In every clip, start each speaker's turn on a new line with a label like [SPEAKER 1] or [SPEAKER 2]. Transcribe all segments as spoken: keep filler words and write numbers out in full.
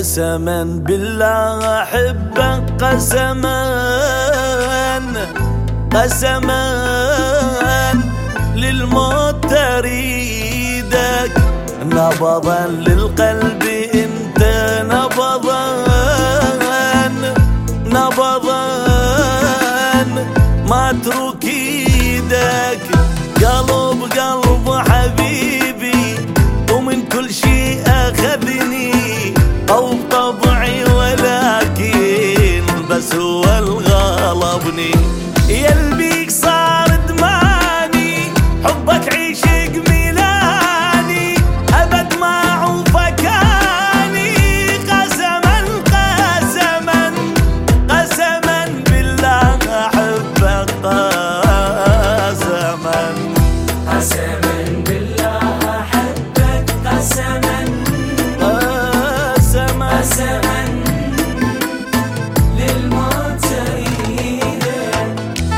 [SPEAKER 1] قسما بالله أحبك، قسما قسما للموت تريدك، نبضا للقلب انت، نبضا نبضا ما اترك ايدك. قلب قلب حبيبي ومن كل شيء اخذني، او طبعي ولكن بس هو الغلبني. يلبيك صار دماني، حبك عيشك ميلاني، ابد ما عوفك اني. قسما قسما قسما بالله احبك، قسما
[SPEAKER 2] قسما بالله احبك، قسما
[SPEAKER 1] قسما
[SPEAKER 2] قسما للموت تريدك.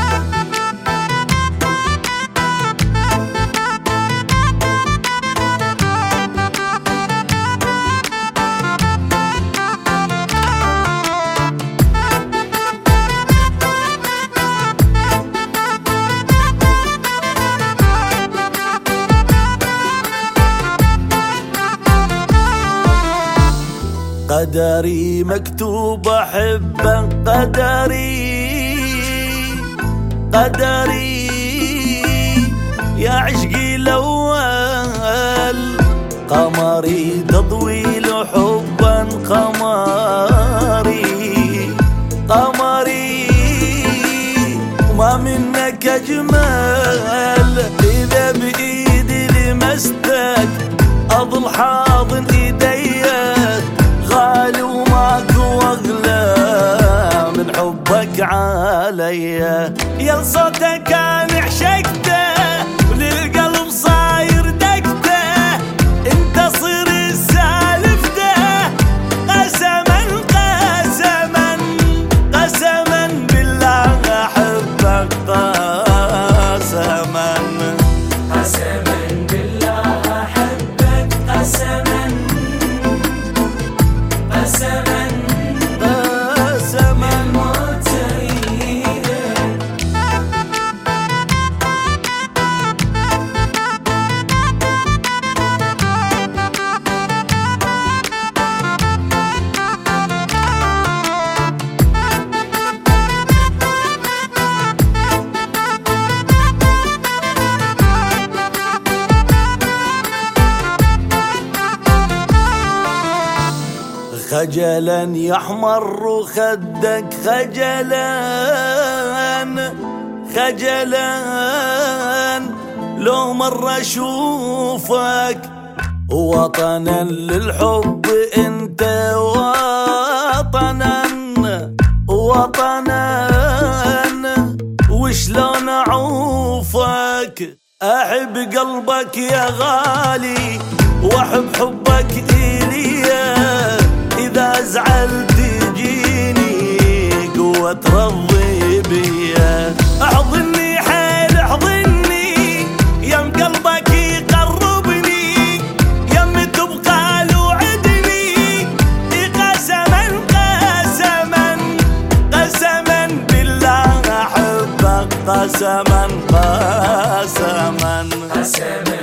[SPEAKER 1] قدري مكتوب أحبك، قدري قدري يا عشقي الأول. قمري تضويل حبا، قمري قمري ما منك أجمل. إذا بإيدي لمستك أظل حاضن إيديك، غالي وماكو أغلى من حبك عليا. يا صوتك أنا عشقته وللقلب صاير دقته، انت صير سالفته. قسما قسما قسما بالله أحبك، قسما
[SPEAKER 2] قسما بالله احبك، قسما قسما
[SPEAKER 1] قسما
[SPEAKER 2] للموت تريدك.
[SPEAKER 1] خجلا يحمر خدك، خجلا خجلا لو مرة اشوفك. وطنا للحب انت، وطنا وطنا وشلون اعوفك. احب قلبك يا غالي واحب حبك إليا، إذا زعلت تجيني قوة ترضي بيا. احضني حيل احضني، يم قلبك يقربني، يم تبقى لوعدني. قسما قسما قسما بالله احبك، قسما قسما
[SPEAKER 2] قسما